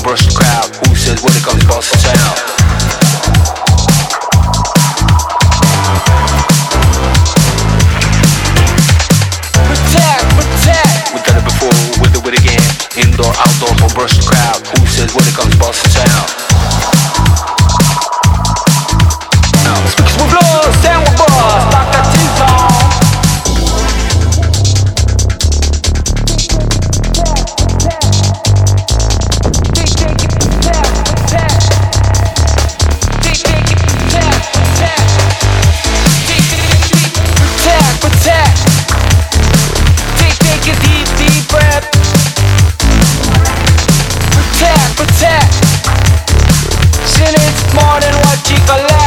brush the crowd. Who says when it comes boss and sound? Protect. We've done it before, we'll do it again. Indoor, outdoor, or brush the crowd. Who says when it comes boss and sound? Now, speakers will blow, sound will buzz, like a T-zone. Protect. Sin it's more than what you collect.